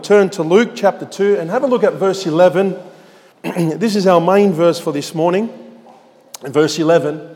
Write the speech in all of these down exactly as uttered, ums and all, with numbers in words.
Turn to Luke chapter two and have a look at verse eleven. This is our main verse for this morning. In verse eleven,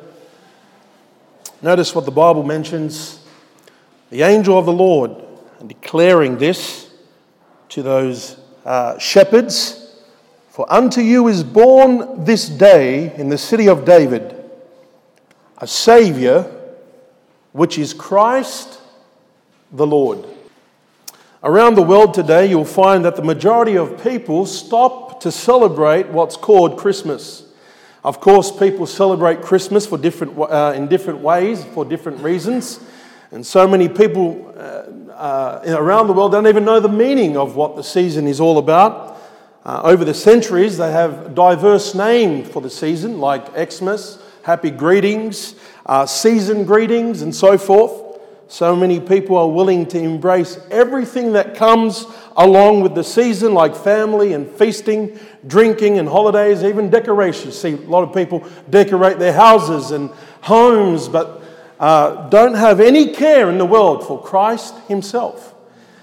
notice what the Bible mentions. The angel of the Lord, and declaring this to those uh, shepherds, for unto you is born this day in the city of David a Saviour, which is Christ the Lord. Around the world today, you'll find that the majority of people stop to celebrate what's called Christmas. Of course, people celebrate Christmas for different uh, in different ways, for different reasons. And so many people uh, uh, around the world don't even know the meaning of what the season is all about. Uh, over the centuries, they have diverse names for the season, like Xmas, Happy Greetings, uh, Season Greetings, and so forth. So many people are willing to embrace everything that comes along with the season, like family and feasting, drinking and holidays, even decorations. See, a lot of people decorate their houses and homes, but uh, don't have any care in the world for Christ himself.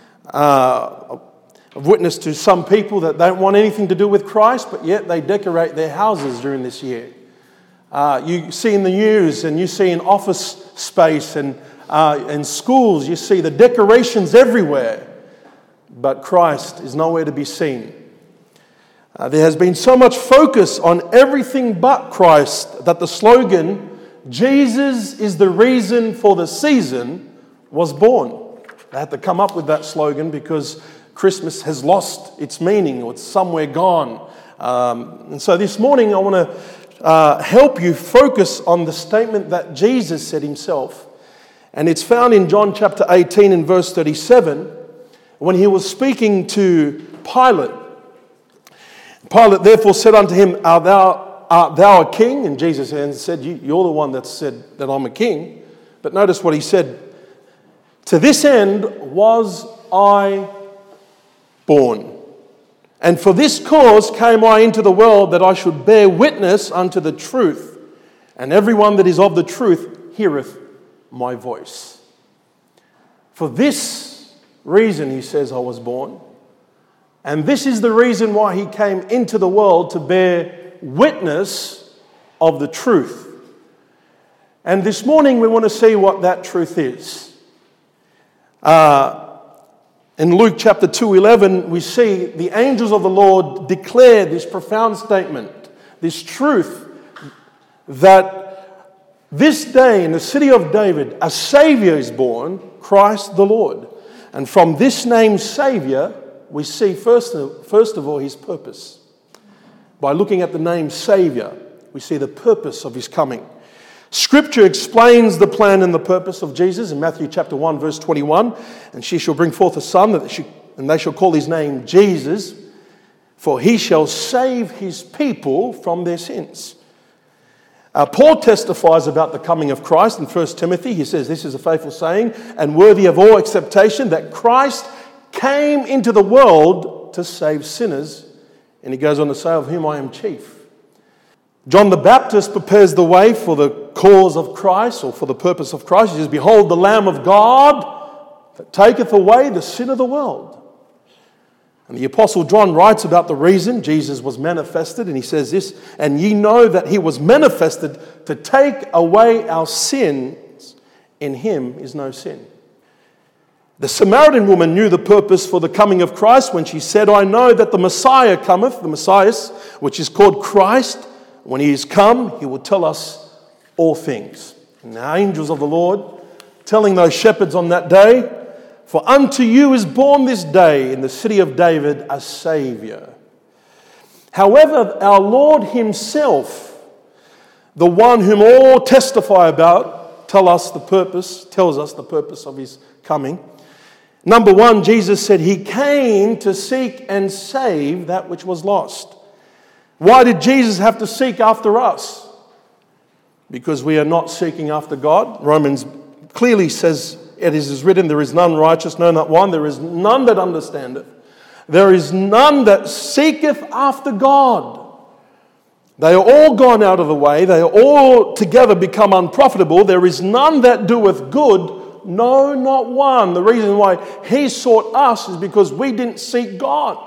Uh, I've witnessed to some people that don't want anything to do with Christ, but yet they decorate their houses during this year. Uh, you see in the news and you see in office space and Uh, in schools, you see the decorations everywhere, but Christ is nowhere to be seen. Uh, there has been so much focus on everything but Christ that the slogan, Jesus is the reason for the season, was born. They had to come up with that slogan because Christmas has lost its meaning, or it's somewhere gone. Um, and so this morning I want to uh, help you focus on the statement that Jesus said himself. And it's found in John chapter eighteen and verse thirty-seven, when he was speaking to Pilate. Pilate therefore said unto him, Art thou, art thou a king? And Jesus said, You're the one that said that I'm a king. But notice what he said. To this end was I born. And for this cause came I into the world, that I should bear witness unto the truth. And everyone that is of the truth heareth my voice. For this reason, he says, I was born. And this is the reason why he came into the world, to bear witness of the truth. And this morning we want to see what that truth is. Uh, in Luke chapter two eleven, we see the angels of the Lord declare this profound statement, this truth, that this day in the city of David, a Saviour is born, Christ the Lord. And from this name Saviour, we see first of, first of all his purpose. By looking at the name Saviour, we see the purpose of his coming. Scripture explains the plan and the purpose of Jesus in Matthew chapter one verse twenty-one. And she shall bring forth a son, that she, and they shall call his name Jesus, for he shall save his people from their sins. Uh, Paul testifies about the coming of Christ in First Timothy. He says, this is a faithful saying and worthy of all acceptation, that Christ came into the world to save sinners. And he goes on to say, of whom I am chief. John the Baptist prepares the way for the cause of Christ, or for the purpose of Christ. He says, behold the Lamb of God that taketh away the sin of the world. And the Apostle John writes about the reason Jesus was manifested, and he says this, and ye know that he was manifested to take away our sins. In him is no sin. The Samaritan woman knew the purpose for the coming of Christ when she said, I know that the Messiah cometh, the Messiah, which is called Christ. When he is come, he will tell us all things. And the angels of the Lord telling those shepherds on that day, for unto you is born this day in the city of David a Saviour. However, our Lord himself, the one whom all testify about, tell us the purpose, tells us the purpose of his coming. Number one, Jesus said he came to seek and save that which was lost. Why did Jesus have to seek after us? Because we are not seeking after God. Romans clearly says, it is written, there is none righteous, no, not one. There is none that understandeth. There is none that seeketh after God. They are all gone out of the way. They are all together become unprofitable. There is none that doeth good, No, not one. The reason why he sought us is because we didn't seek God.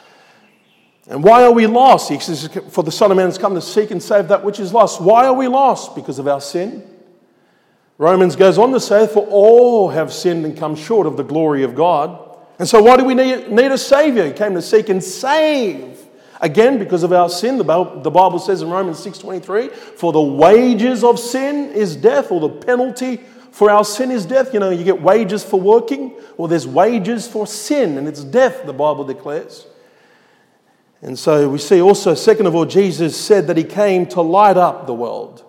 And why are we lost? He says, for the Son of Man has come to seek and save that which is lost. Why are we lost? Because of our sin. Romans goes on to say, for all have sinned and come short of the glory of God. And so why do we need, need a Savior? He came to seek and save. Again, because of our sin. The Bible says in Romans six twenty-three, for the wages of sin is death, or the penalty for our sin is death. You know, you get wages for working. Well, there's wages for sin, and it's death, the Bible declares. And so we see also, second of all, Jesus said that he came to light up the world.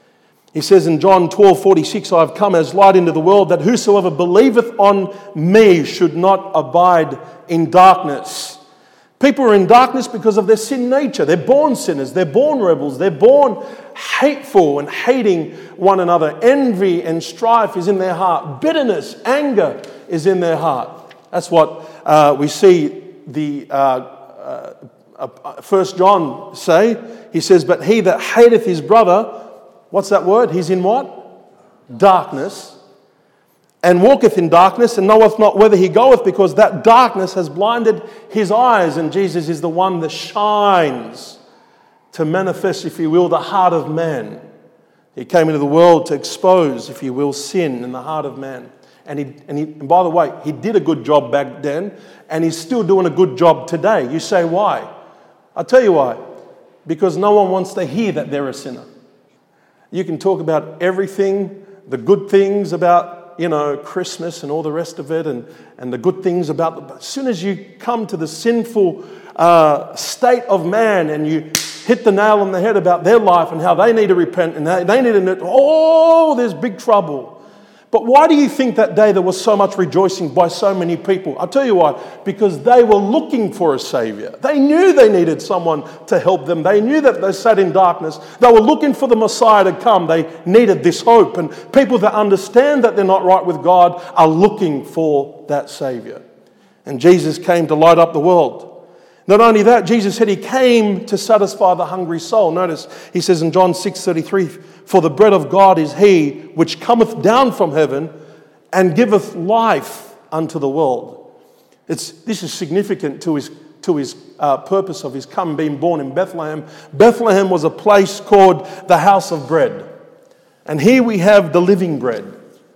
He says in John twelve forty-six, I have come as light into the world, that whosoever believeth on me should not abide in darkness. People are in darkness because of their sin nature. They're born sinners. They're born rebels. They're born hateful and hating one another. Envy and strife is in their heart. Bitterness, anger is in their heart. That's what uh, we see the... Uh, uh, Uh, First John say, he says, but he that hateth his brother, what's that word? He's in what? Darkness. And walketh in darkness, and knoweth not whither he goeth, because that darkness has blinded his eyes. And Jesus is the one that shines to manifest, if you will, the heart of man. He came into the world to expose, if you will, sin in the heart of man. And, he, and, he, and by the way, he did a good job back then, and he's still doing a good job today. You say, why? I'll tell you why. Because no one wants to hear that they're a sinner. You can talk about everything, the good things about, you know, Christmas and all the rest of it, and, and the good things about... The, but as soon as you come to the sinful uh, state of man and you hit the nail on the head about their life and how they need to repent and they, they need to... Oh, there's big trouble. But why do you think that day there was so much rejoicing by so many people? I'll tell you why. Because they were looking for a Savior. They knew they needed someone to help them. They knew that they sat in darkness. They were looking for the Messiah to come. They needed this hope. And people that understand that they're not right with God are looking for that Savior. And Jesus came to light up the world. Not only that, Jesus said he came to satisfy the hungry soul. Notice, he says in John six thirty-three, for the bread of God is he which cometh down from heaven and giveth life unto the world. It's, this is significant to his, to his uh, purpose of his come being born in Bethlehem. Bethlehem was a place called the house of bread. And here we have the living bread,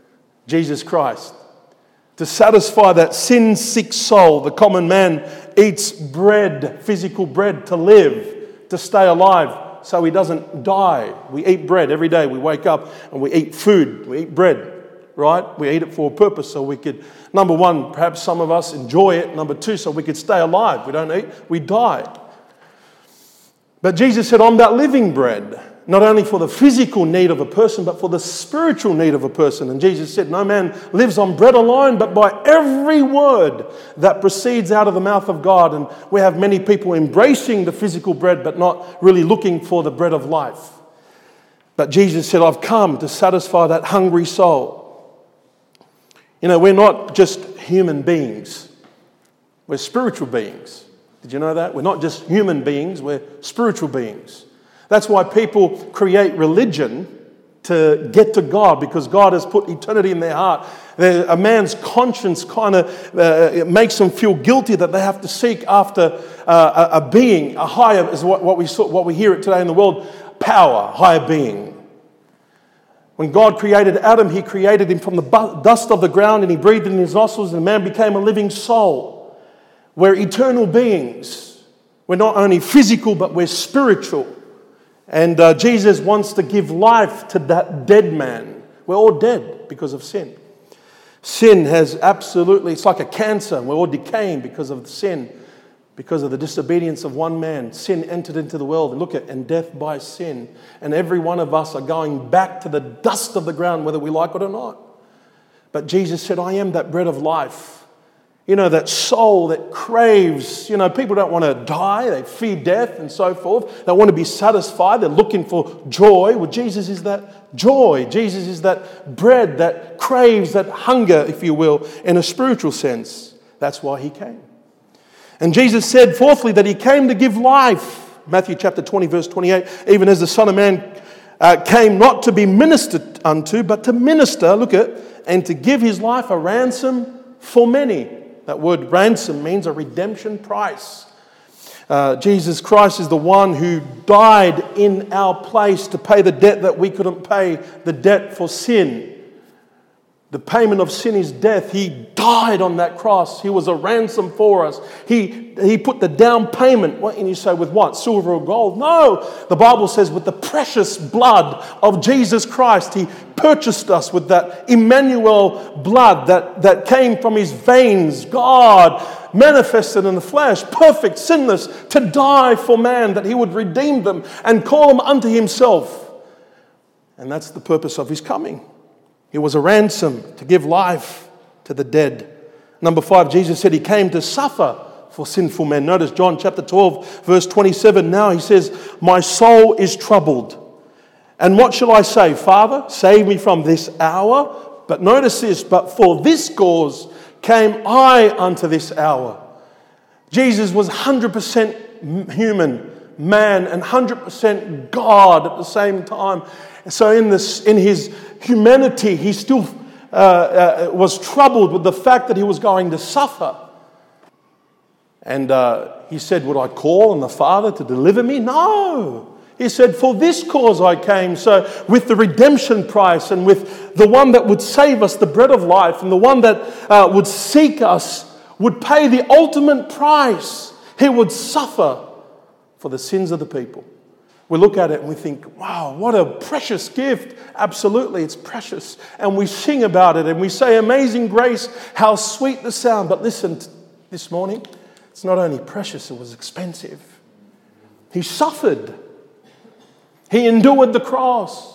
Jesus Christ. To satisfy that sin-sick soul, the common man eats bread, physical bread, to live, to stay alive, so he doesn't die. We eat bread every day. We wake up and we eat food. We eat bread, right? We eat it for a purpose, so we could, number one, perhaps some of us enjoy it. Number two, so we could stay alive. We don't eat, we die. But Jesus said, I'm that living bread. Not only for the physical need of a person, but for the spiritual need of a person. And Jesus said, no man lives on bread alone, but by every word that proceeds out of the mouth of God. And we have many people embracing the physical bread, but not really looking for the bread of life. But Jesus said, I've come to satisfy that hungry soul. You know, we're not just human beings. We're spiritual beings. Did you know that? We're not just human beings, we're spiritual beings. That's why people create religion to get to God, because God has put eternity in their heart. A man's conscience kind of uh, it makes them feel guilty that they have to seek after uh, a, a being, a higher, is what, what we saw, what we hear it today in the world, power, higher being. When God created Adam, he created him from the dust of the ground, and he breathed in his nostrils, and man became a living soul. We're eternal beings. We're not only physical, but we're spiritual. And uh, Jesus wants to give life to that dead man. We're all dead because of sin. Sin has absolutely, it's like a cancer. We're all decaying because of the sin, because of the disobedience of one man. Sin entered into the world. Look at, and death by sin. And every one of us are going back to the dust of the ground, whether we like it or not. But Jesus said, I am that bread of life. You know, that soul that craves, you know, people don't want to die. They fear death and so forth. They want to be satisfied. They're looking for joy. Well, Jesus is that joy. Jesus is that bread that craves, that hunger, if you will, in a spiritual sense. That's why he came. And Jesus said, fourthly, that he came to give life. Matthew chapter twenty, verse twenty-eight, even as the Son of Man uh, came not to be ministered unto, but to minister, look at, and to give his life a ransom for many. That word ransom means a redemption price. Uh, Jesus Christ is the one who died in our place to pay the debt that we couldn't pay, the debt for sin. The payment of sin is death. He died on that cross. He was a ransom for us. He, he put the down payment. What, and you say, with what? Silver or gold? No. The Bible says with the precious blood of Jesus Christ, he purchased us with that Emmanuel blood that, that came from his veins. God manifested in the flesh, perfect, sinless, to die for man, that he would redeem them and call them unto himself. And that's the purpose of his coming. He was a ransom to give life to the dead. Number five, Jesus said he came to suffer for sinful men. Notice John chapter twelve, verse twenty-seven. Now he says, my soul is troubled. And what shall I say? Father, save me from this hour. But notice this, but for this cause came I unto this hour. Jesus was one hundred percent human, man, and one hundred percent God at the same time. So in this, in his humanity, he still uh, uh, was troubled with the fact that he was going to suffer. And uh, he said, would I call on the Father to deliver me? No. He said, for this cause I came. So with the redemption price and with the one that would save us, the bread of life, and the one that uh, would seek us, would pay the ultimate price. He would suffer for the sins of the people. We look at it and we think, wow, what a precious gift. Absolutely, it's precious. And we sing about it and we say, amazing grace, how sweet the sound. But listen, this morning, it's not only precious, it was expensive. He suffered. He endured the cross.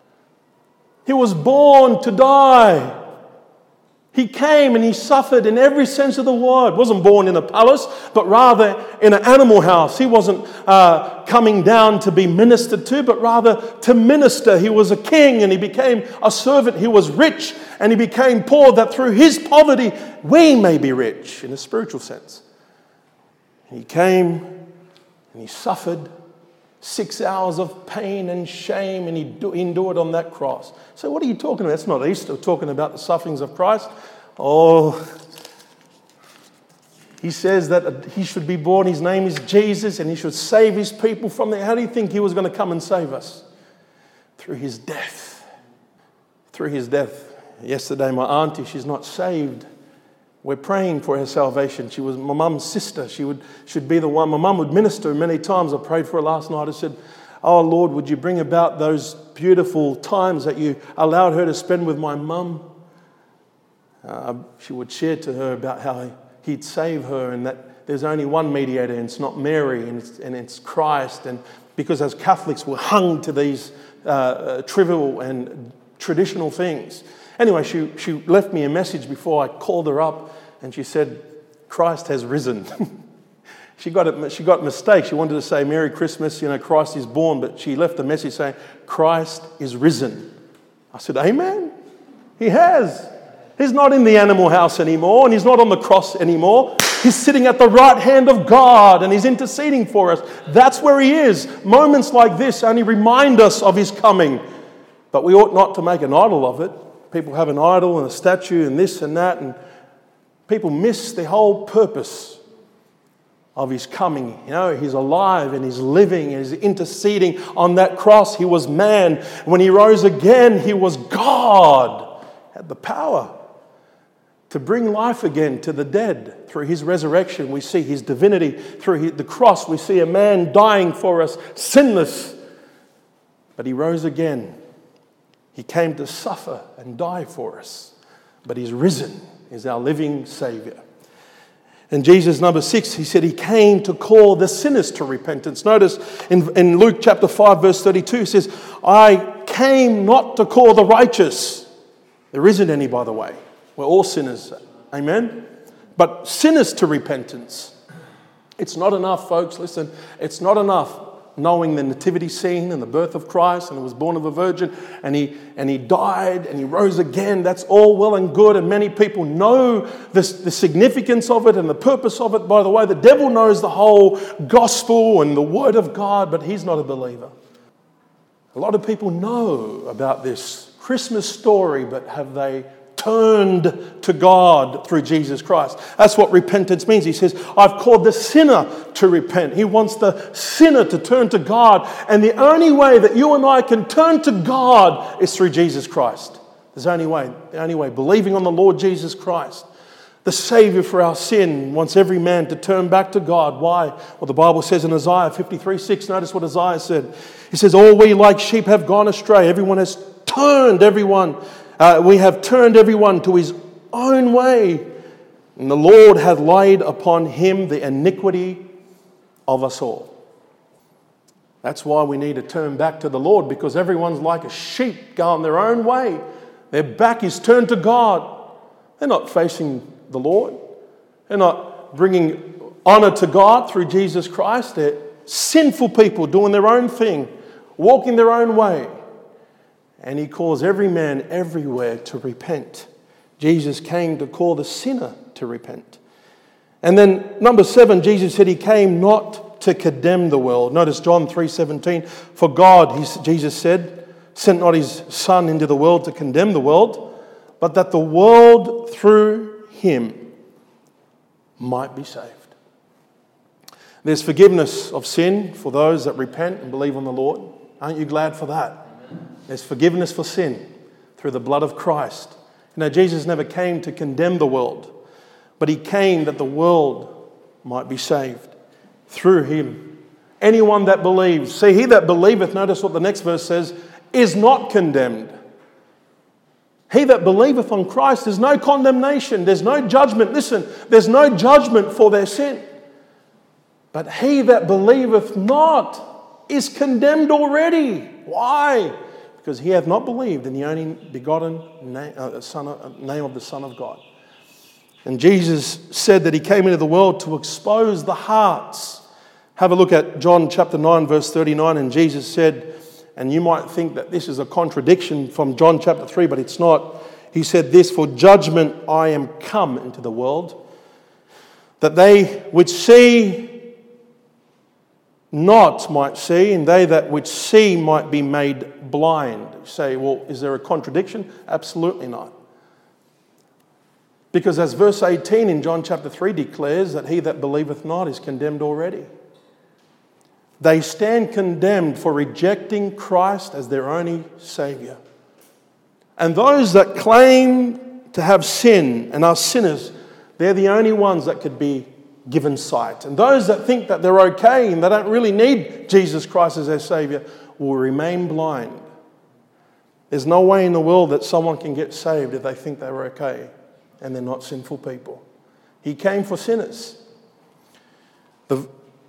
He was born to die. He came and he suffered in every sense of the word. Wasn't born in a palace, but rather in an animal house. He wasn't uh, coming down to be ministered to, but rather to minister. He was a king and he became a servant. He was rich and he became poor, that through his poverty we may be rich in a spiritual sense. He came and he suffered six hours of pain and shame, and he endured on that cross. So what are you talking about? That's not Easter, talking about the sufferings of Christ. Oh, he says that he should be born, his name is Jesus, and he should save his people from there. How do you think he was going to come and save us? Through his death. Through his death. Yesterday, my auntie, she's not saved. We're praying for her salvation. She was my mum's sister. She would should be the one. My mum would minister many times. I prayed for her last night. I said, oh, Lord, would you bring about those beautiful times that you allowed her to spend with my mum? Uh, she would share to her about how he'd save her and that there's only one mediator and it's not Mary and it's, and it's Christ. And because as Catholics we're hung to these uh, uh, trivial and traditional things. Anyway, she, she left me a message before I called her up, and she said, Christ has risen. she got it, she got a mistake. She wanted to say, Merry Christmas, you know, Christ is born, but she left a message saying, Christ is risen. I said, amen. He has. He's not in the animal house anymore, and he's not on the cross anymore. He's sitting at the right hand of God, and he's interceding for us. That's where he is. Moments like this only remind us of his coming, but we ought not to make an idol of it. People have an idol and a statue and this and that, and people miss the whole purpose of his coming. You know, he's alive and he's living and he's interceding on that cross. He was man. When he rose again, he was God. Had the power to bring life again to the dead. Through his resurrection, we see his divinity. Through the cross, we see a man dying for us, sinless. But he rose again. He came to suffer and die for us, but he's risen, is our living Savior. And Jesus, number six, he said he came to call the sinners to repentance. Notice in, in Luke chapter five, verse thirty-two, he says, I came not to call the righteous. There isn't any, by the way. We're all sinners. Amen? But sinners to repentance. It's not enough, folks. Listen, it's not enough knowing the nativity scene and the birth of Christ, and he was born of a virgin, and he and he died and he rose again. That's all well and good, and many people know this, the significance of it and the purpose of it. By the way, the devil knows the whole gospel and the word of God, but he's not a believer. A lot of people know about this Christmas story, but have they turned to God through Jesus Christ. That's what repentance means. He says, I've called the sinner to repent. He wants the sinner to turn to God. And the only way that you and I can turn to God is through Jesus Christ. There's only way, the only way, believing on the Lord Jesus Christ. The Savior for our sin wants every man to turn back to God. Why? Well, the Bible says in Isaiah fifty-three six, notice what Isaiah said. He says, all we like sheep have gone astray. Everyone has turned, everyone. Uh, we have turned everyone to his own way. And the Lord hath laid upon him the iniquity of us all. That's why we need to turn back to the Lord, because everyone's like a sheep going their own way. Their back is turned to God. They're not facing the Lord. They're not bringing honor to God through Jesus Christ. They're sinful people doing their own thing, walking their own way. And he calls every man everywhere to repent. Jesus came to call the sinner to repent. And then number seven, Jesus said he came not to condemn the world. Notice John three seventeen. For God, he, Jesus said, sent not his Son into the world to condemn the world, but that the world through him might be saved. There's forgiveness of sin for those that repent and believe on the Lord. Aren't you glad for that? There's forgiveness for sin through the blood of Christ. You know, Jesus never came to condemn the world, but he came that the world might be saved through him. Anyone that believes, see, he that believeth, notice what the next verse says, is not condemned. He that believeth on Christ, there's no condemnation, there's no judgment. Listen, there's no judgment for their sin. But he that believeth not is condemned already. Why? Because he hath not believed in the only begotten name, uh, son of, name of the Son of God. And Jesus said that he came into the world to expose the hearts. Have a look at John chapter nine, verse thirty-nine. And Jesus said, and you might think that this is a contradiction from John chapter three, but it's not. He said this, for judgment I am come into the world, that they which see not might see, and they that which see might be made blind. You say, well, is there a contradiction? Absolutely not. Because as verse eighteen in John chapter three declares, that he that believeth not is condemned already. They stand condemned for rejecting Christ as their only Saviour. And those that claim to have sin and are sinners, they're the only ones that could be given sight. And those that think that they're okay and they don't really need Jesus Christ as their Saviour will remain blind. There's no way in the world that someone can get saved if they think they're okay and they're not sinful people. He came for sinners. The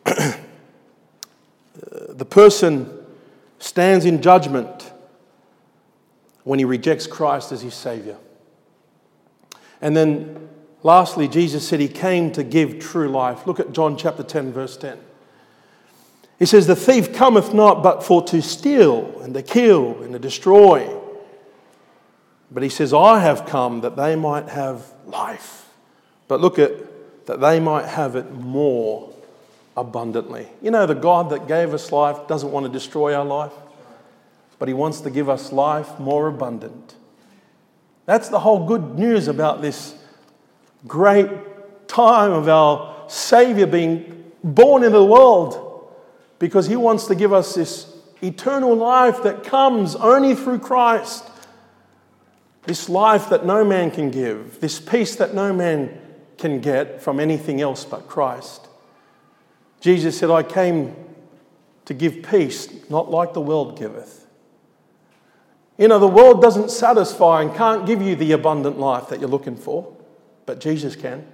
The person stands in judgment when he rejects Christ as his Saviour. And then lastly, Jesus said he came to give true life. Look at John chapter ten, verse ten. He says, the thief cometh not but for to steal and to kill and to destroy. But he says, I have come that they might have life. But look at, that they might have it more abundantly. You know, the God that gave us life doesn't want to destroy our life, but he wants to give us life more abundant. That's the whole good news about this great time of our Saviour being born into the world, because he wants to give us this eternal life that comes only through Christ. This life that no man can give, this peace that no man can get from anything else but Christ. Jesus said, I came to give peace, not like the world giveth. You know, the world doesn't satisfy and can't give you the abundant life that you're looking for, but Jesus can.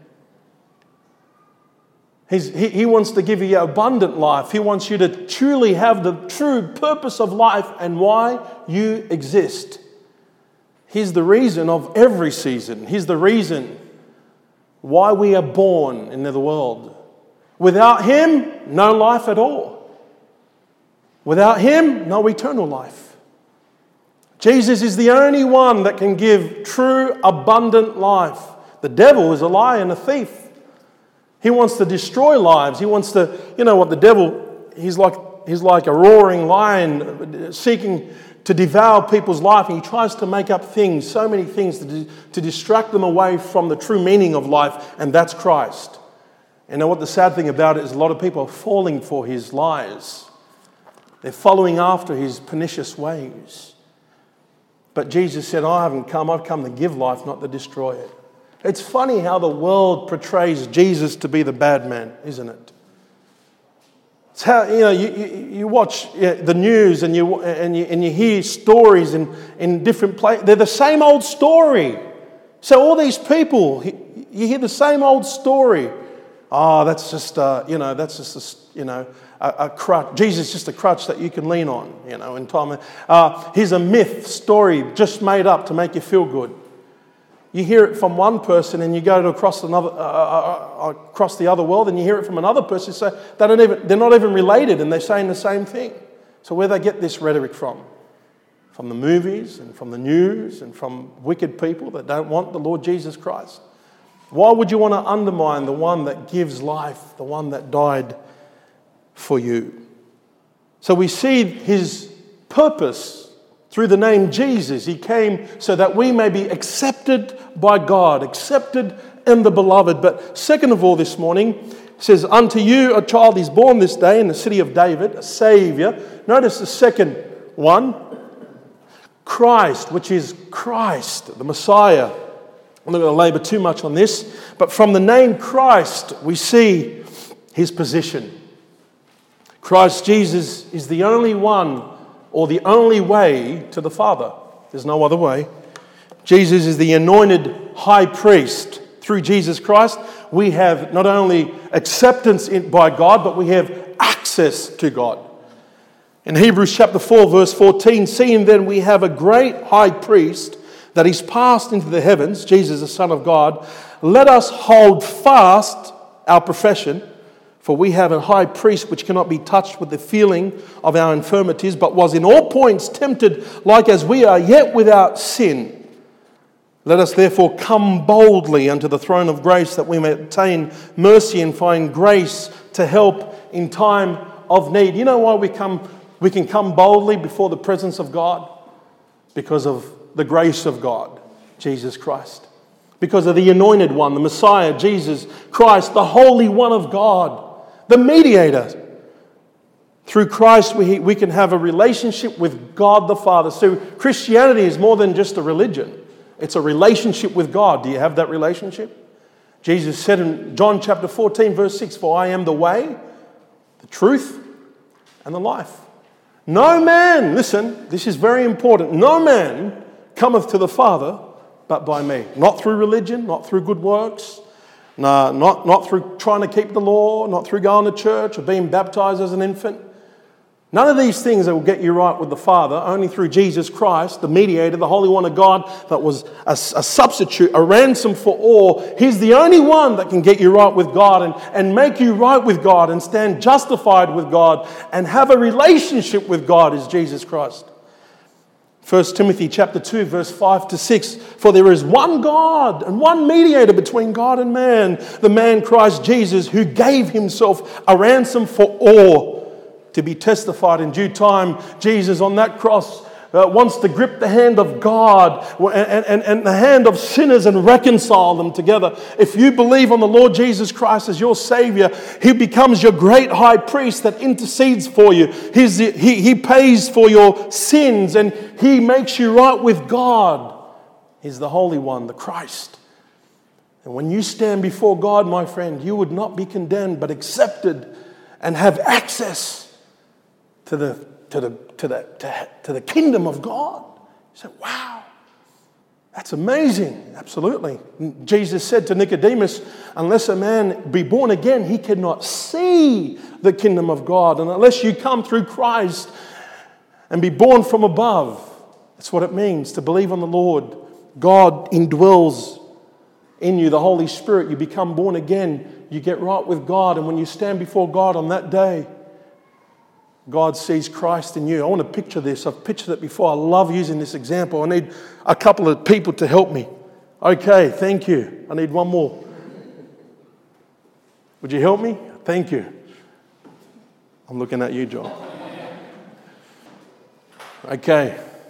He's, he, he wants to give you abundant life. He wants you to truly have the true purpose of life and why you exist. He's the reason of every season. He's the reason why we are born into the world. Without him, no life at all. Without him, no eternal life. Jesus is the only one that can give true, abundant life. The devil is a liar and a thief. He wants to destroy lives. He wants to, you know what, the devil, he's like, he's like a roaring lion seeking to devour people's life, and he tries to make up things, so many things, to, to distract them away from the true meaning of life, and that's Christ. And you know what the sad thing about it is, a lot of people are falling for his lies. They're following after his pernicious ways. But Jesus said, I haven't come, I've come to give life, not to destroy it. It's funny how the world portrays Jesus to be the bad man, isn't it? It's how, you know, you, you, you watch the news and you, and you, and you hear stories in, in different places. They're the same old story. So all these people, you hear the same old story. Oh, that's just, uh, you know, that's just, a, you know, a, a crutch. Jesus is just a crutch that you can lean on, you know, in time. Uh, here's a myth story just made up to make you feel good. You hear it from one person, and you go to across another, uh, uh, across the other world, and you hear it from another person. So they don't even, they're not even related, and they're saying the same thing. So where do they get this rhetoric from? From the movies and from the news and from wicked people that don't want the Lord Jesus Christ. Why would you want to undermine the one that gives life, the one that died for you? So we see his purpose through the name Jesus. He came so that we may be accepted by God, accepted in the beloved. But second of all this morning, it says, unto you a child is born this day in the city of David, a Saviour. Notice the second one, Christ, which is Christ, the Messiah. I'm not going to labour too much on this, but from the name Christ, we see his position. Christ Jesus is the only one or the only way to the Father. There's no other way. Jesus is the anointed high priest. Through Jesus Christ, we have not only acceptance in, by God, but we have access to God. In Hebrews chapter four, verse fourteen, seeing then we have a great high priest that is passed into the heavens, Jesus the Son of God, let us hold fast our profession. For we have a high priest which cannot be touched with the feeling of our infirmities, but was in all points tempted like as we are, yet without sin. Let us therefore come boldly unto the throne of grace, that we may obtain mercy and find grace to help in time of need. You know why we come? We can come boldly before the presence of God? Because of the grace of God, Jesus Christ. Because of the anointed one, the Messiah, Jesus Christ, the Holy One of God. The mediator. Through Christ, we, we can have a relationship with God the Father. So Christianity is more than just a religion. It's a relationship with God. Do you have that relationship? Jesus said in John chapter fourteen, verse six, for I am the way, the truth, and the life. No man, listen, this is very important. No man cometh to the Father but by me. Not through religion, not through good works. No, not, not through trying to keep the law, not through going to church or being baptized as an infant. None of these things that will get you right with the Father, only through Jesus Christ, the mediator, the Holy One of God, that was a, a substitute, a ransom for all. He's the only one that can get you right with God and, and make you right with God and stand justified with God and have a relationship with God is Jesus Christ. First Timothy chapter two, verse five to six. For there is one God and one mediator between God and man, the man Christ Jesus, who gave himself a ransom for all, to be testified in due time. Jesus on that cross uh, wants to grip the hand of God and, and, and the hand of sinners and reconcile them together. If you believe on the Lord Jesus Christ as your Savior, He becomes your great high priest that intercedes for you. He's the, he, he pays for your sins and He makes you right with God. He's the Holy One, the Christ. And when you stand before God, my friend, you would not be condemned but accepted and have access to the to the to the to, to the kingdom of God. You say, wow, that's amazing. Absolutely. Jesus said to Nicodemus, unless a man be born again, he cannot see the kingdom of God. And unless you come through Christ and be born from above, that's what it means to believe on the Lord. God indwells in you, the Holy Spirit. You become born again. You get right with God. And when you stand before God on that day, God sees Christ in you. I want to picture this. I've pictured it before. I love using this example. I need a couple of people to help me. Okay, thank you. I need one more. Would you help me? Thank you. I'm looking at you, John. Okay.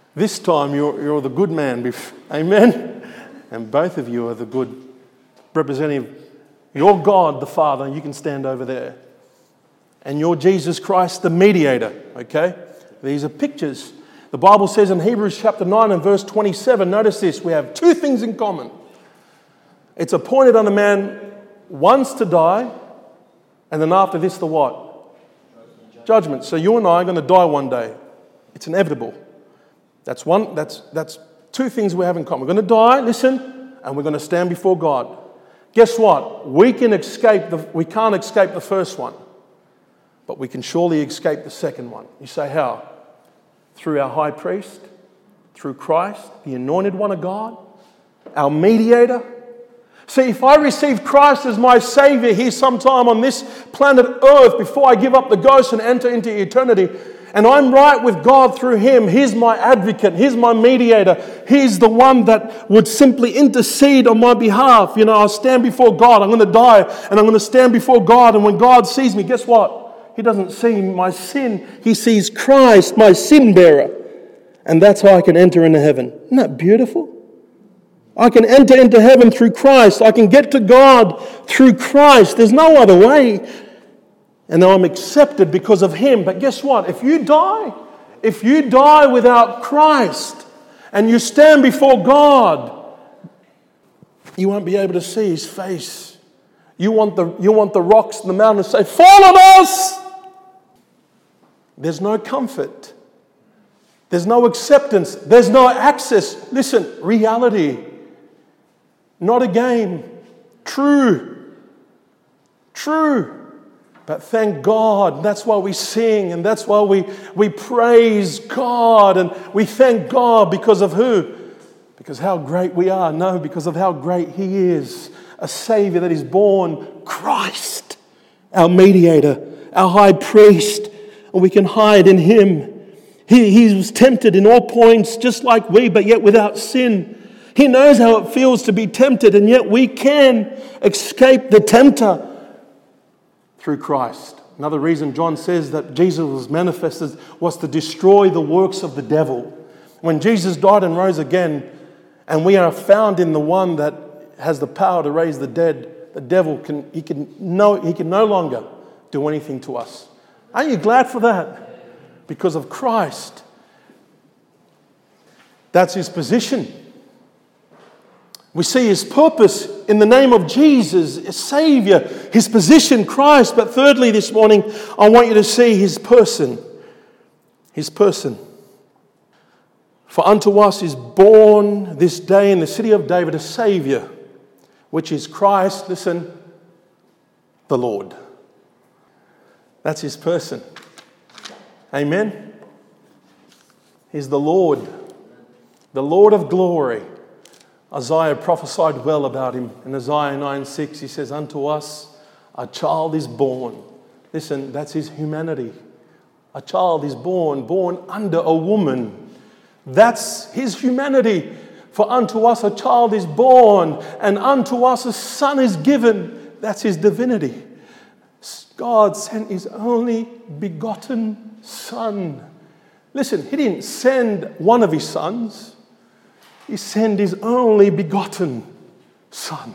This time you're, you're the good man. Amen? And both of you are the good representative. You're God the Father, and you can stand over there. And you're Jesus Christ the mediator. Okay? These are pictures. The Bible says in Hebrews chapter nine and verse twenty-seven, notice this, we have two things in common. It's appointed unto man once to die, and then after this the what? Judgment. So you and I are going to die one day. It's inevitable. That's one. That's that's two things we have in common. We're going to die, listen, and we're going to stand before God. Guess what? We can escape the. We can't escape the first one, but we can surely escape the second one. You say how? Through our high priest, through Christ, the anointed one of God, our mediator. See, if I receive Christ as my Savior here sometime on this planet Earth before I give up the ghost and enter into eternity, and I'm right with God through Him, He's my advocate, He's my mediator, He's the one that would simply intercede on my behalf. You know, I'll stand before God, I'm going to die, and I'm going to stand before God, and when God sees me, guess what? He doesn't see my sin, He sees Christ, my sin bearer. And that's how I can enter into heaven. Isn't that beautiful? I can enter into heaven through Christ. I can get to God through Christ. There's no other way. And I'm accepted because of Him. But guess what? If you die, if you die without Christ and you stand before God, you won't be able to see His face. You want the, you want the rocks and the mountains to say, fall on us! There's no comfort. There's no acceptance. There's no access. Listen, reality. Not a game. True. True. But thank God. That's why we sing and that's why we, we praise God. And we thank God because of who? Because how great we are. No, because of how great He is. A Savior that is born, Christ, our mediator, our high priest. And we can hide in Him. He, he was tempted in all points just like we, but yet without sin. He knows how it feels to be tempted, and yet we can escape the tempter through Christ. Another reason John says that Jesus was manifested was to destroy the works of the devil. When Jesus died and rose again, and we are found in the one that has the power to raise the dead, the devil can he can no he can no longer do anything to us. Aren't you glad for that? Because of Christ. That's His position. We see His purpose in the name of Jesus, a Savior, His position, Christ. But thirdly, this morning, I want you to see His person. His person. For unto us is born this day in the city of David a Savior, which is Christ, listen, the Lord. That's His person. Amen? He's the Lord, the Lord of glory. Isaiah prophesied well about Him. In Isaiah nine six, he says, unto us a child is born. Listen, that's His humanity. A child is born, born under a woman. That's His humanity. For unto us a child is born, and unto us a son is given. That's His divinity. God sent His only begotten Son. Listen, He didn't send one of His sons. He sent His only begotten Son.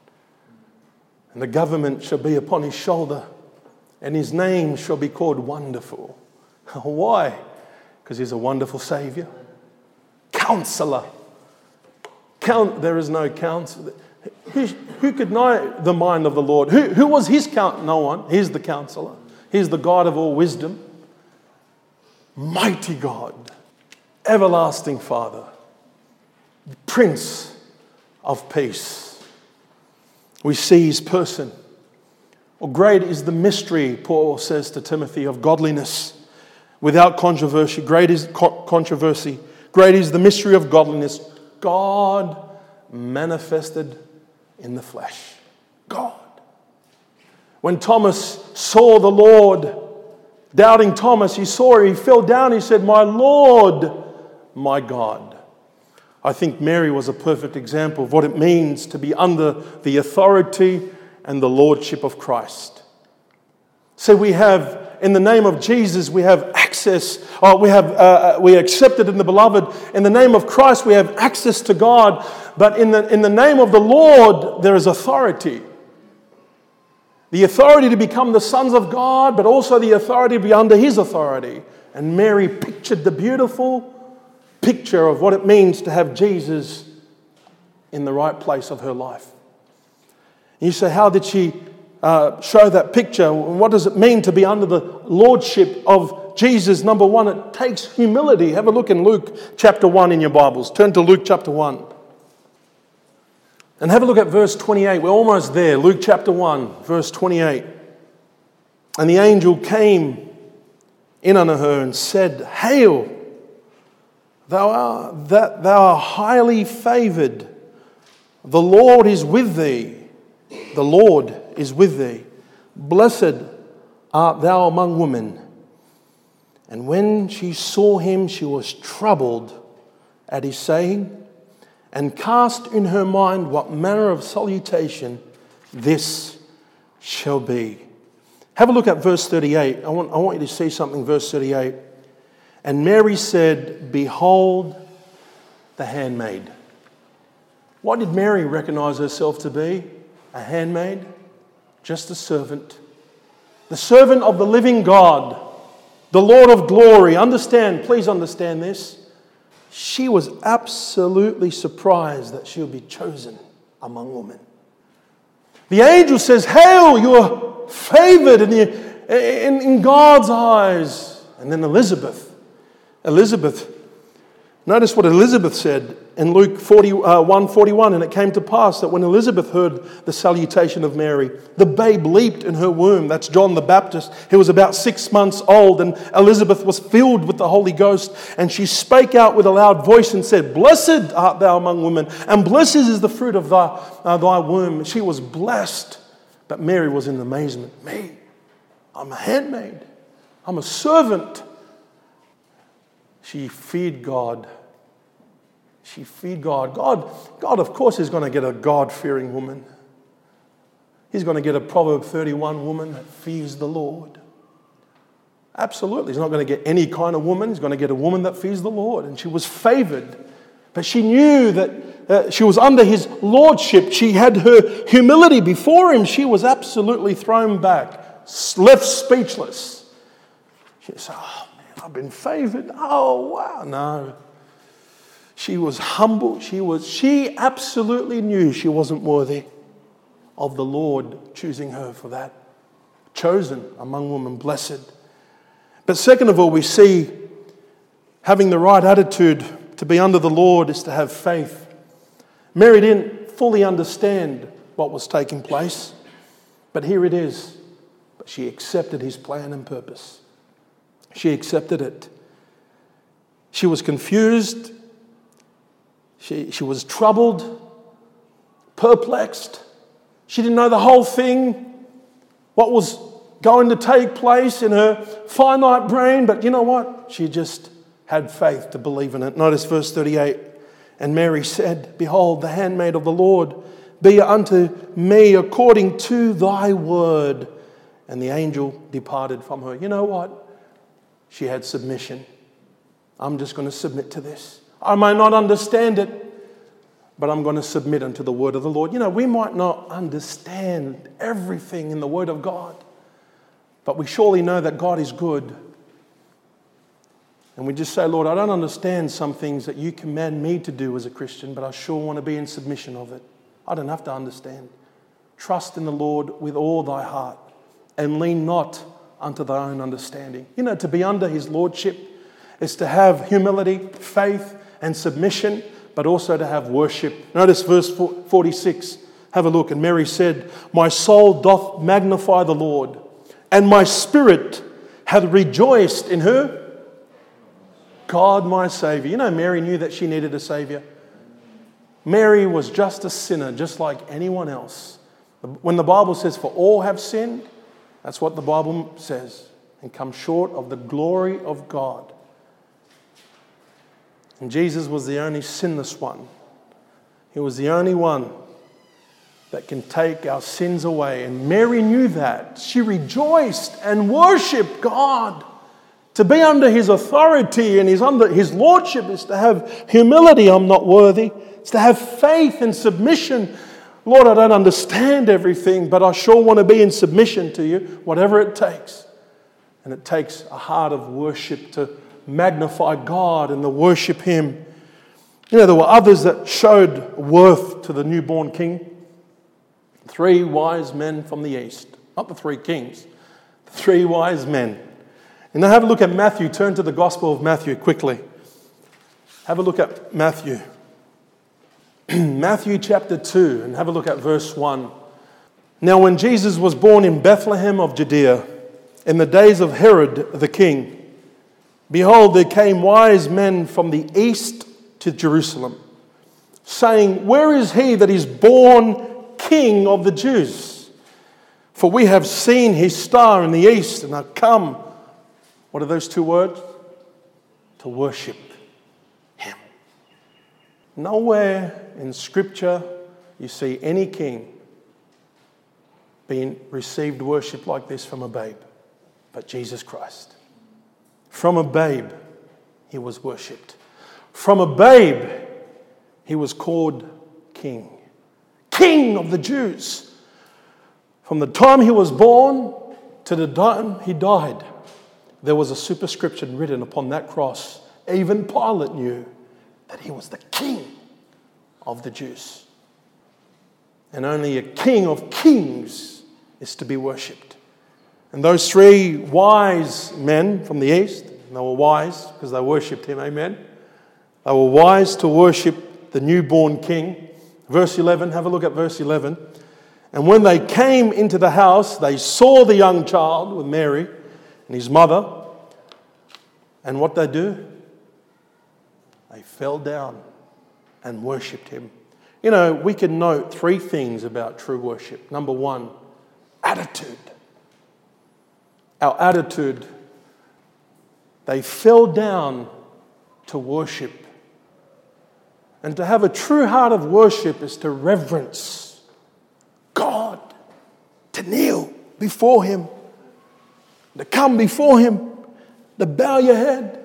And the government shall be upon His shoulder, and His name shall be called Wonderful. Why? Because He's a wonderful Savior. Counselor. Count, there is no counselor. Who, who could know the mind of the Lord? Who, who was His count? No one. He's the counselor. He's the God of all wisdom. Mighty God. Everlasting Father. Prince of Peace. We see His person. Well, great is the mystery, Paul says to Timothy, of godliness. Without controversy, great is co- controversy. Great is the mystery of godliness. God manifested in the flesh. God. When Thomas saw the Lord, doubting Thomas, he saw her, he fell down, he said, my Lord, my God. I think Mary was a perfect example of what it means to be under the authority and the lordship of Christ. So we have in the name of Jesus we have access, or we have uh, we are accepted in the beloved. In the name of Christ we have access to God. But in the, in the name of the Lord there is authority. The authority to become the sons of God, but also the authority to be under His authority. And Mary pictured the beautiful picture of what it means to have Jesus in the right place of her life. And you say, how did she uh, show that picture? What does it mean to be under the lordship of Jesus? Number one, it takes humility. Have a look in Luke chapter one in your Bibles. Turn to Luke chapter one. And have a look at verse twenty-eight. We're almost there. Luke chapter one, verse twenty-eight. And the angel came in unto her and said, Hail, thou art, that thou art highly favoured. The Lord is with thee. The Lord is with thee. Blessed art thou among women. And when she saw him, she was troubled at his saying, and cast in her mind what manner of salutation this shall be. Have a look at verse thirty-eight. I want, I want you to see something, verse thirty-eight. And Mary said, Behold the handmaid. What did Mary recognize herself to be? A handmaid? Just a servant. The servant of the living God, the Lord of glory. Understand, please understand this. She was absolutely surprised that she would be chosen among women. The angel says, Hail, you are favored in, the, in, in God's eyes. And then Elizabeth, Elizabeth, notice what Elizabeth said in Luke one forty-one. And it came to pass that when Elizabeth heard the salutation of Mary, the babe leaped in her womb. That's John the Baptist. He was about six months old, and Elizabeth was filled with the Holy Ghost. And she spake out with a loud voice and said, Blessed art thou among women, and blessed is the fruit of thy, uh, thy womb. She was blessed. But Mary was in amazement. Me, I'm a handmaid. I'm a servant. She feared God. She feared God. God, God, of course, is going to get a God-fearing woman. He's going to get a Proverb thirty-one woman that fears the Lord. Absolutely. He's not going to get any kind of woman. He's going to get a woman that fears the Lord. And she was favored. But she knew that uh, she was under His lordship. She had her humility before Him. She was absolutely thrown back, left speechless. She said, oh, man, I've been favored. Oh, wow. No. She was humble. She was. She absolutely knew she wasn't worthy of the Lord choosing her for that. Chosen among women, blessed. But second of all, we see having the right attitude to be under the Lord is to have faith. Mary didn't fully understand what was taking place, but here it is. But she accepted His plan and purpose. She accepted it. She was confused. She, she was troubled, perplexed. She didn't know the whole thing, what was going to take place in her finite brain. But you know what? She just had faith to believe in it. Notice verse thirty-eight. And Mary said, Behold, the handmaid of the Lord, be unto me according to thy word. And the angel departed from her. You know what? She had submission. I'm just going to submit to this. I may not understand it, but I'm going to submit unto the word of the Lord. You know, we might not understand everything in the word of God, but we surely know that God is good. And we just say, Lord, I don't understand some things that you command me to do as a Christian, but I sure want to be in submission of it. I don't have to understand. Trust in the Lord with all thy heart and lean not unto thy own understanding. You know, to be under His lordship is to have humility, faith, and submission, but also to have worship. Notice verse forty-six. Have a look. And Mary said, My soul doth magnify the Lord, and my spirit hath rejoiced in her God my Saviour. You know, Mary knew that she needed a Saviour. Mary was just a sinner, just like anyone else. When the Bible says, for all have sinned, that's what the Bible says, and come short of the glory of God. And Jesus was the only sinless one. He was the only one that can take our sins away. And Mary knew that. She rejoiced and worshipped God. To be under his authority and his, under, his lordship is to have humility. I'm not worthy. It's to have faith and submission. Lord, I don't understand everything, but I sure want to be in submission to you, whatever it takes. And it takes a heart of worship to magnify God and to worship him. You know, there were others that showed worth to the newborn king. Three wise men from the east. Not the three kings. The three wise men. And now have a look at Matthew. Turn to the Gospel of Matthew quickly. Have a look at Matthew. Matthew chapter two, and have a look at verse one. Now when Jesus was born in Bethlehem of Judea, in the days of Herod the king, behold, there came wise men from the east to Jerusalem, saying, where is he that is born King of the Jews? For we have seen his star in the east and are come. What are those two words? To worship him. Nowhere in Scripture you see any king being received worship like this from a babe, but Jesus Christ. From a babe, he was worshipped. From a babe, he was called king. King of the Jews. From the time he was born to the time he died, there was a superscription written upon that cross. Even Pilate knew that he was the king of the Jews. And only a king of kings is to be worshipped. And those three wise men from the east, they were wise because they worshipped him, amen. They were wise to worship the newborn king. Verse eleven, have a look at verse eleven. And when they came into the house, they saw the young child with Mary and his mother. And what they do? They fell down and worshipped him. You know, we can note three things about true worship. Number one, attitude. Our attitude. They fell down to worship. And to have a true heart of worship is to reverence God, to kneel before him, to come before him, to bow your head.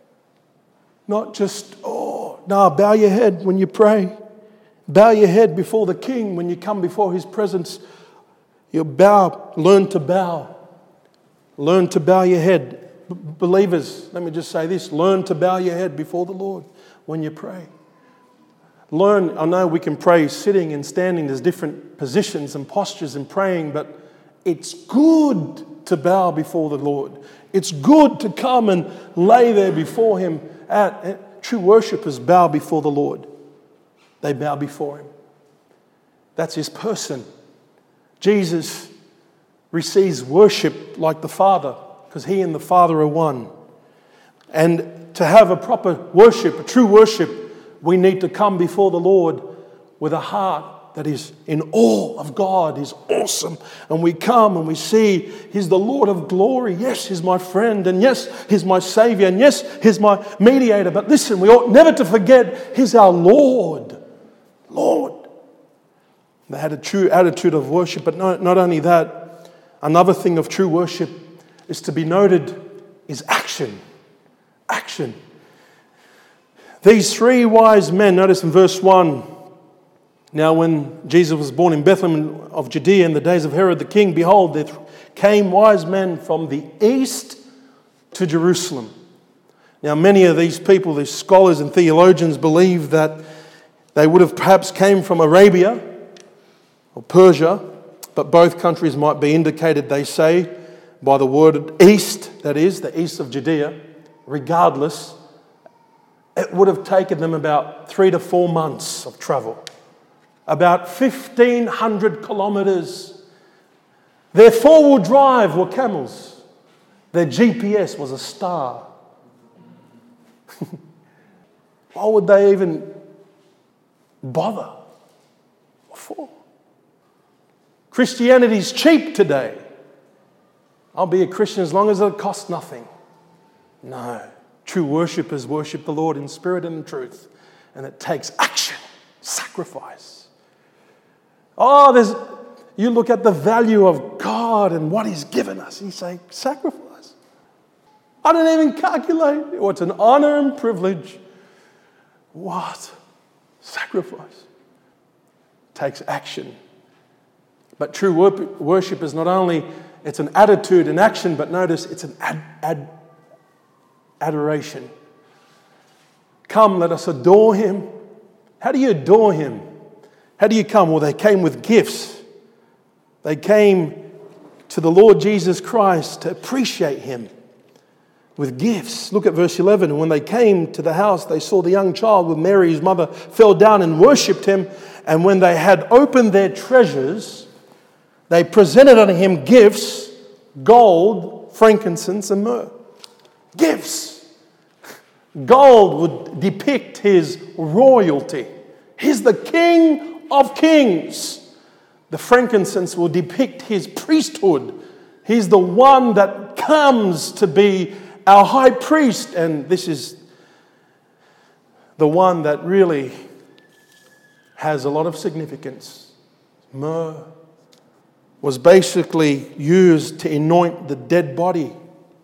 Not just, oh, no, bow your head when you pray. Bow your head before the king when you come before his presence. You bow, learn to bow. Learn to bow your head. B- believers, let me just say this, learn to bow your head before the Lord when you pray. Learn, I know we can pray sitting and standing. There's different positions and postures in praying, but it's good to bow before the Lord. It's good to come and lay there before him. At, at, true worshippers bow before the Lord. They bow before him. That's his person. Jesus receives worship like the Father because he and the Father are one. And to have a proper worship, a true worship, we need to come before the Lord with a heart that is in awe of God. He's awesome. And we come and we see he's the Lord of glory. Yes, he's my friend. And yes, he's my Savior. And yes, he's my mediator. But listen, we ought never to forget he's our Lord. Lord. They had a true attitude of worship. But not, not only that, another thing of true worship is to be noted is action. Action. These three wise men, notice in verse one, now when Jesus was born in Bethlehem of Judea in the days of Herod the king, behold, there came wise men from the east to Jerusalem. Now many of these people, these scholars and theologians, believe that they would have perhaps came from Arabia or Persia, but both countries might be indicated, they say, by the word east, that is, the east of Judea. Regardless, it would have taken them about three to four months of travel. About fifteen hundred kilometres. Their four-wheel drive were camels. Their G P S was a star. Why would they even bother? What for? Christianity's cheap today. I'll be a Christian as long as it costs nothing. No. True worshippers worship the Lord in spirit and in truth. And it takes action, sacrifice. Oh, there's, you look at the value of God and what He's given us. You say, sacrifice. I don't even calculate. What's an honor and privilege. What? Sacrifice. Takes action. But true worship is not only, it's an attitude and action, but notice it's an ad, ad, adoration. Come, let us adore Him. How do you adore Him? How do you come? Well, they came with gifts. They came to the Lord Jesus Christ to appreciate Him with gifts. Look at verse eleven. And when they came to the house, they saw the young child with Mary, his mother, fell down and worshipped Him. And when they had opened their treasures, they presented unto Him gifts, gold, frankincense, and myrrh. Gifts. Gold would depict His royalty. He's the King of kings. The frankincense will depict His priesthood. He's the one that comes to be our high priest. And this is the one that really has a lot of significance. Myrrh was basically used to anoint the dead body,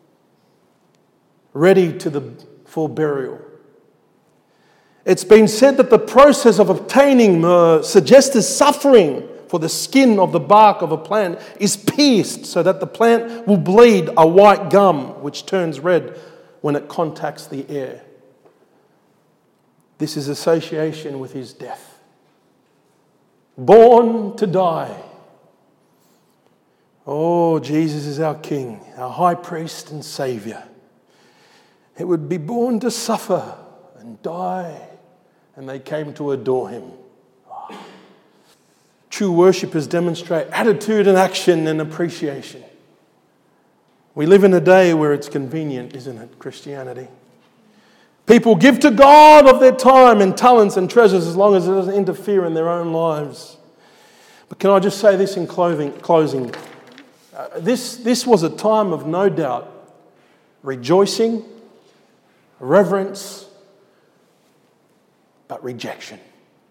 ready to the, for burial. It's been said that the process of obtaining myrrh suggested suffering, for the skin of the bark of a plant is pierced so that the plant will bleed a white gum which turns red when it contacts the air. This is association with His death. Born to die. Oh, Jesus is our King, our high priest and Saviour. It would be born to suffer and die, and they came to adore Him. Oh. True worshippers demonstrate attitude and action and appreciation. We live in a day where it's convenient, isn't it, Christianity? People give to God of their time and talents and treasures as long as it doesn't interfere in their own lives. But can I just say this in closing? closing. Uh, this, this was a time of no doubt rejoicing, reverence, but rejection.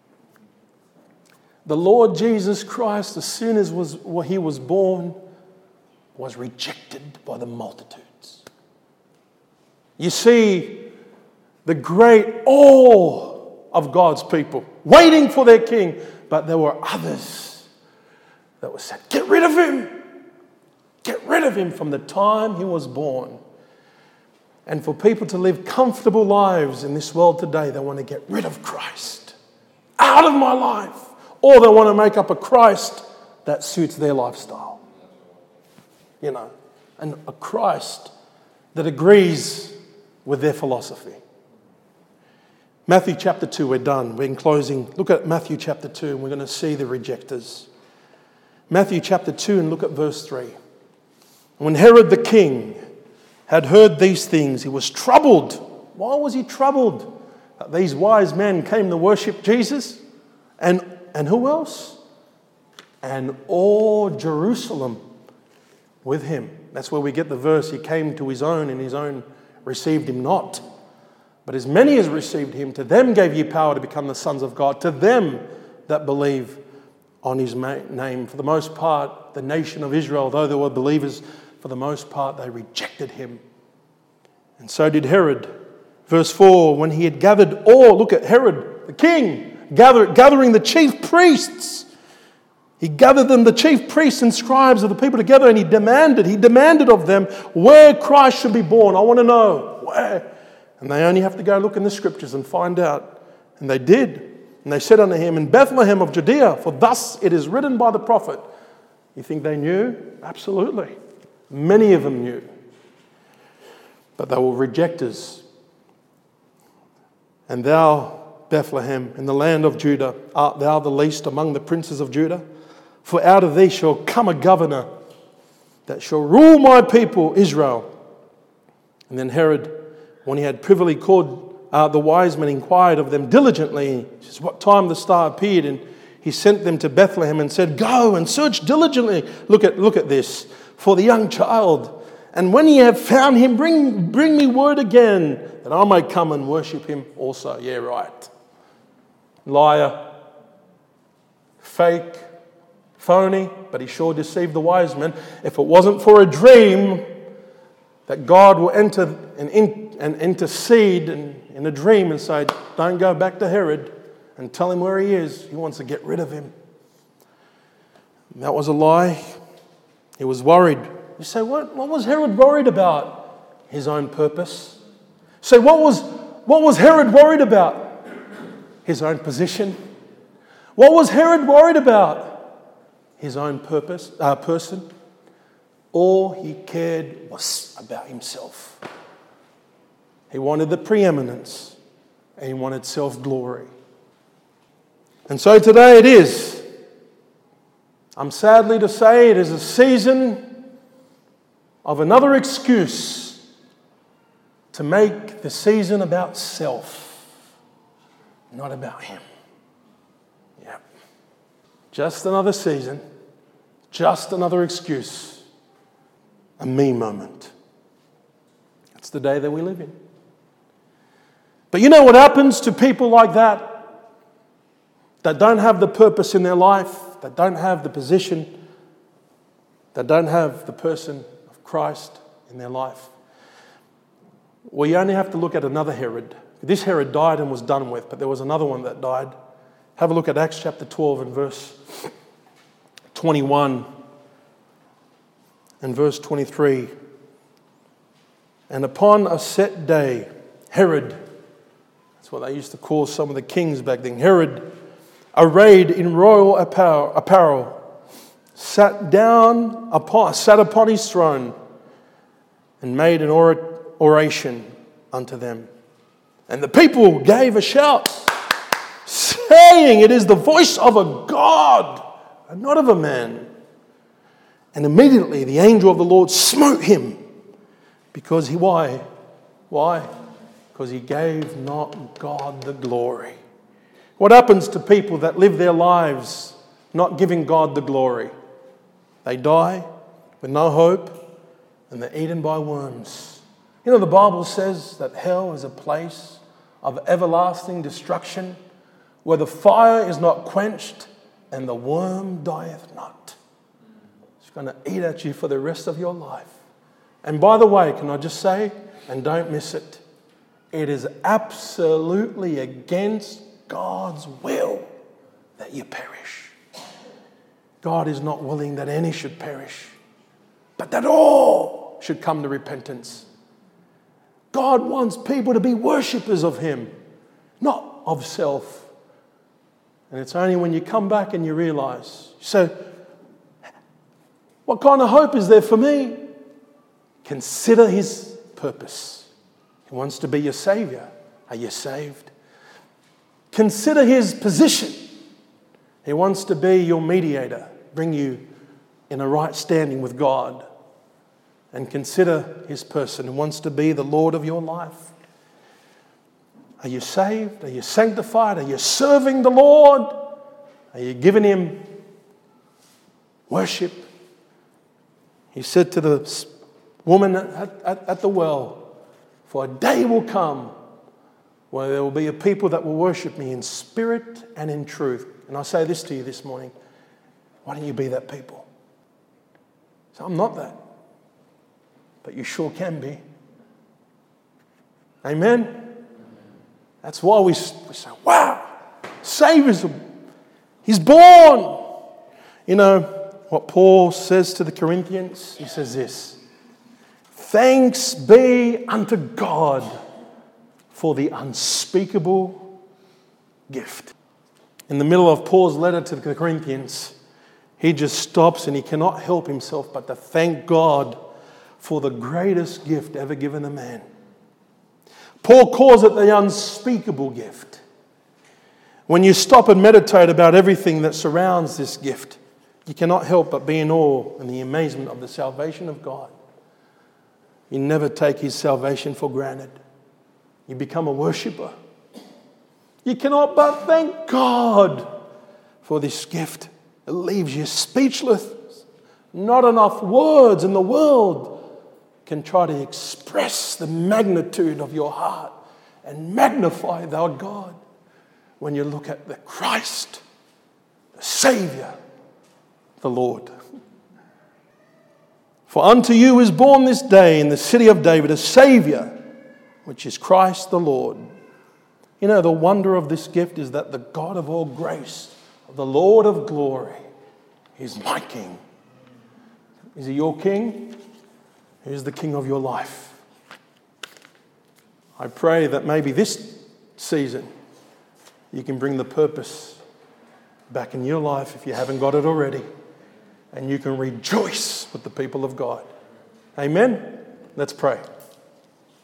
The Lord Jesus Christ, as soon as was, well, He was born, was rejected by the multitudes. You see the great awe of God's people waiting for their King, but there were others that were said, get rid of Him. Get rid of Him from the time He was born. And for people to live comfortable lives in this world today, they want to get rid of Christ out of my life. Or they want to make up a Christ that suits their lifestyle. You know, and a Christ that agrees with their philosophy. Matthew chapter two, we're done. We're in closing. Look at Matthew chapter two, and we're going to see the rejectors. Matthew chapter two, and look at verse three. When Herod the king had heard these things, he was troubled. Why was he troubled? That these wise men came to worship Jesus. And, and who else? And all Jerusalem with him. That's where we get the verse, he came to his own, and his own received him not. But as many as received him, to them gave ye power to become the sons of God, to them that believe on his name. For the most part, the nation of Israel, though there were believers, for the most part, they rejected him. And so did Herod. Verse four, when he had gathered all, look at Herod, the king, gather, gathering the chief priests. He gathered them, the chief priests and scribes of the people together, and he demanded, he demanded of them where Christ should be born. I want to know where. And they only have to go look in the scriptures and find out. And they did. And they said unto him, in Bethlehem of Judea, for thus it is written by the prophet. You think they knew? Absolutely. Many of them knew. But they were rejectors. And thou, Bethlehem, in the land of Judah, art thou the least among the princes of Judah? For out of thee shall come a governor that shall rule my people Israel. And then Herod, when he had privily called uh, the wise men, inquired of them diligently, just what time the star appeared, and he sent them to Bethlehem and said, go and search diligently. Look at, look at this. For the young child. And when ye have found him, bring, bring me word again, that I may come and worship him also. Yeah, right. Liar. Fake. Phony, but he sure deceived the wise men. If it wasn't for a dream that God will enter and, in, and intercede in, in a dream and say, don't go back to Herod and tell him where he is. He wants to get rid of him. That was a lie. He was worried. You say, what, what was Herod worried about? His own purpose. So what was, what was Herod worried about? His own position. What was Herod worried about? His own purpose, uh, person. All he cared was about himself. He wanted the preeminence and he wanted self-glory. And so today it is. I'm sadly to say it is a season of another excuse to make the season about self, not about him. Yep. Just another season, just another excuse, a me moment. That's the day that we live in. But you know what happens to people like that? That don't have the purpose in their life, that don't have the position, that don't have the person of Christ in their life. Well, you only have to look at another Herod. This Herod died and was done with, but there was another one that died. Have a look at Acts chapter twelve and verse twenty-one and verse twenty-three. And upon a set day, Herod, that's what they used to call some of the kings back then, Herod, arrayed in royal apparel, sat down upon, sat upon his throne and made an oration unto them. And the people gave a shout, saying, it is the voice of a God and not of a man. And immediately the angel of the Lord smote him because he, why? Why? Because he gave not God the glory. What happens to people that live their lives not giving God the glory? They die with no hope and they're eaten by worms. You know, the Bible says that hell is a place of everlasting destruction where the fire is not quenched and the worm dieth not. It's going to eat at you for the rest of your life. And by the way, can I just say, and don't miss it, it is absolutely against God's will that you perish. God is not willing that any should perish, but that all should come to repentance. God wants people to be worshippers of him, not of self. And it's only when you come back and you realize, so what kind of hope is there for me? Consider his purpose. He wants to be your savior. Are you saved? Consider his position. He wants to be your mediator, bring you in a right standing with God. And consider his person who wants to be the Lord of your life. Are you saved? Are you sanctified? Are you serving the Lord? Are you giving him worship? He said to the woman at, at, at the well, for a day will come where there will be a people that will worship me in spirit and in truth. And I say this to you this morning, why don't you be that people? So I'm not that, but you sure can be. Amen? That's why we, we say, wow, Savior's, he's born. You know what Paul says to the Corinthians? He says this, thanks be unto God for the unspeakable gift. In the middle of Paul's letter to the Corinthians, he just stops and he cannot help himself but to thank God for the greatest gift ever given a man. Paul calls it the unspeakable gift. When you stop and meditate about everything that surrounds this gift, you cannot help but be in awe and the amazement of the salvation of God. You never take his salvation for granted. You become a worshipper. You cannot but thank God for this gift. It leaves you speechless. Not enough words in the world can try to express the magnitude of your heart and magnify our God when you look at the Christ, the Savior, the Lord. For unto you is born this day in the city of David a Saviour, which is Christ the Lord. You know, the wonder of this gift is that the God of all grace, the Lord of glory, is my King. Is he your King? He is the King of your life. I pray that maybe this season you can bring the purpose back in your life if you haven't got it already. And you can rejoice with the people of God. Amen? Let's pray.